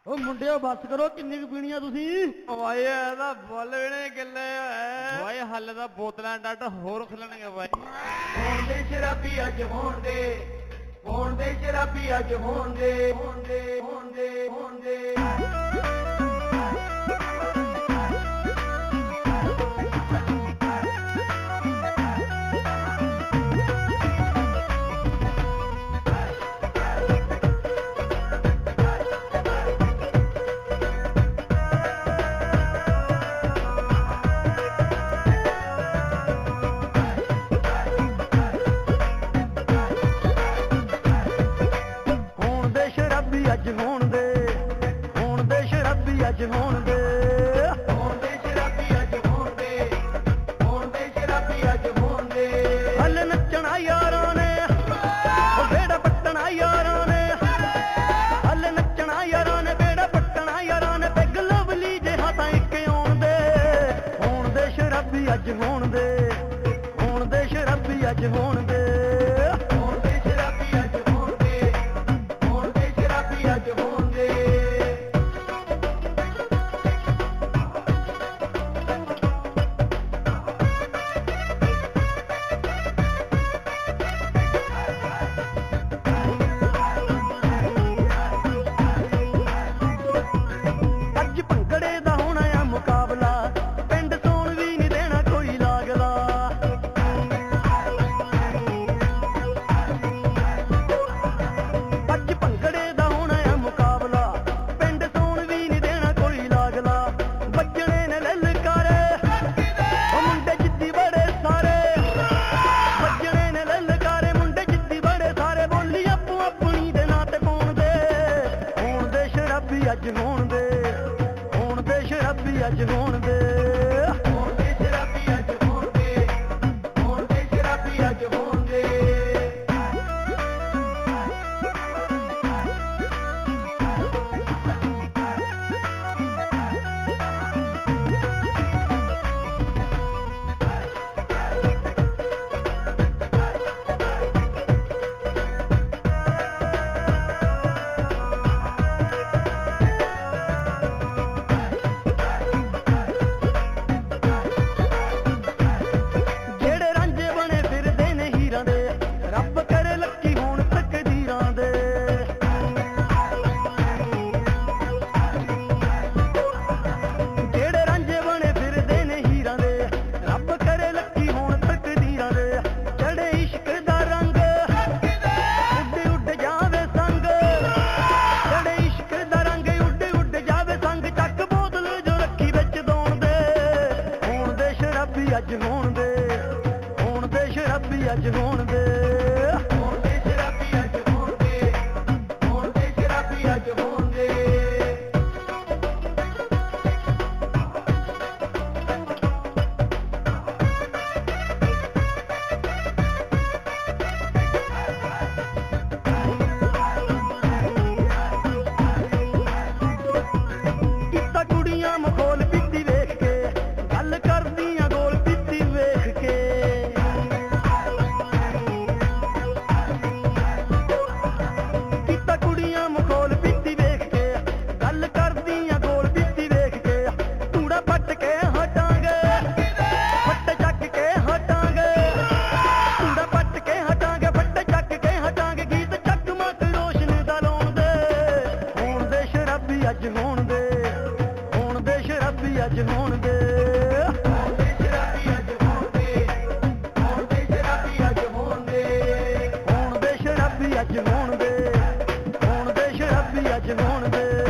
ਉਹ ਮੁੰਡਿਓ ਬੱਸ ਕਰੋ, ਕਿੰਨੀ ਕੁ ਪੀਣੀਆਂ ਤੁਸੀਂ? ਓਏ ਇਹਦਾ ਬੁੱਲ ਵੀ ਨਹੀਂ ਕਿੱਲੇ ਹੋਏ ਓਏ, ਹੱਲ ਦਾ ਬੋਤਲਾਂ ਡੱਟ ਹੋਰ ਖਿਲਣਗੇ ਬਾਈ। ਹੋਣ ਦੇ ਸ਼ਰਾਬੀ ਅੱਜ ਹੋਣ ਦੇ, ਹੋਣ ਦੇ ਸ਼ਰਾਬੀ ਅੱਜ ਹੋਣ ਦੇ, ਹੋਣ ਦੇ, ਹੋਣ ਦੇ, ਹੋਣ ਦੇ। ਅੱਜ ਹੋਣ ਦੇ, ਹੋਣ ਦੇ ਸ਼ਰਾਬੀ ਅੱਜ ਹੋਣ ਦੇ, ਹੋਣ ਦੇ ਸ਼ਰਾਬੀ ਅੱਜ ਹੋਣ ਦੇ, ਹੋਣ ਦੇ ਸ਼ਰਾਬੀ ਅੱਜ ਹੋਣ ਦੇ। ਹੱਲ ਨੱਚਣਾ ਯਾਰਾਂ ਨੇ, ਉਹ ਬੇੜਾ ਪੱਟਣਾ ਯਾਰਾਂ ਨੇ, ਹੱਲ ਨੱਚਣਾ ਯਾਰਾਂ ਨੇ, ਬੇੜਾ ਪੱਟਣਾ ਯਾਰਾਂ ਨੇ, ਪੈਗ ਲਵਲੀ ਜਿਹਾ ਤਾਂ ਇੱਕ ਆਉਣ ਦੇ। ਹੋਣ ਦੇ ਸ਼ਰਾਬੀ ਅੱਜ ਹੋਣ ਦੇ, ਹੋਣ ਦੇ ਸ਼ਰਾਬੀ ਅੱਜ ਹੋਣ ਦੇ। ਅੱਜ ਹੋਣ ਦੇ, ਹੋਣ ਦੇ ਸ਼ਰਾਬੀ ਅੱਜ ਹੋਣ ਦੇ, ਹੋਣ ਦੇ ਸ਼ਰਾਬੀ ਅੱਜ ਹੋਣ ਦੇ, ਹੋਣ ਦੇ ਸ਼ਰਾਬੀ ਅੱਜ ਹੋਣ ਦੇ। ਅੱਜ ਹੋਣ ਦੇ, ਹੋਣ ਦੇ ਸ਼ਰਾਬੀ ਅੱਜ ਹੋਣ ਦੇ, ਹੋਣ ਦੇ ਸ਼ਰਾਬੀ ਅੱਜ ਹੋਣ ਦੇ, ਹੋਣ ਦੇ ਸ਼ਰਾਬੀ ਅੱਜ ਹੋਣ ਦੇ। ਕੀਤਾ ਕੁੜੀਆਂ ਮਖੌਲ ਪੀਤੀ ਵੇਖ ਕੇ, ਗੱਲ ਕਰਦੀਆਂ ਗੋਲ ਪੀਤੀ ਵੇਖ ਕੇ। ਕੀਤਾ ਕੁੜੀਆਂ ਮਖੌਲ ਪੀਤੀ ਵੇਖ ਕੇ, ਗੱਲ ਕਰਦੀਆਂ ਗੋਲ ਪੀਤੀ ਵੇਖ ਕੇ। ਤੂੜਾ ਪੱਟ ਕੇ ਹਟਾਂਗੇ, ਫੱਟੇ ਚੱਕ ਕੇ ਹਟਾਂਗੇ, ਤੂੜਾ ਪੱਟ ਕੇ ਹਟਾਂਗੇ, ਫੱਟੇ ਚੱਕ ਕੇ ਹਟਾਂਗੇ। ਗੀਤ ਚੱਕ ਮਤ ਰੋਸ਼ਨ ਦਾ ਲਾਉਣ ਦੇ, ਹੋਣ ਦੇ ਸ਼ਰਾਬੀ ਅੱਜ ਹੋਣ ਦੇ, ਹੋਣ ਦੇ ਸ਼ਰਾਬੀ ਅੱਜ ਹੋਣ ਦੇ, ਹੋਣ ਦੇ ਸ਼ਰਾਬੀ ਅੱਜ ਹੋਣ ਦੇ, ਹੋਣ ਦੇ ਸ਼ਰਾਬੀ ਅੱਜ ਹੋਣ ਦੇ। ਹੋਣ ਦੇ ਸ਼ਰਾਬੀ ਅੱਜ ਹੋਣ ਦੇ, ਹੋਣ ਦੇ ਸ਼ਰਾਬੀ ਅੱਜ ਹੋਣ ਦੇ।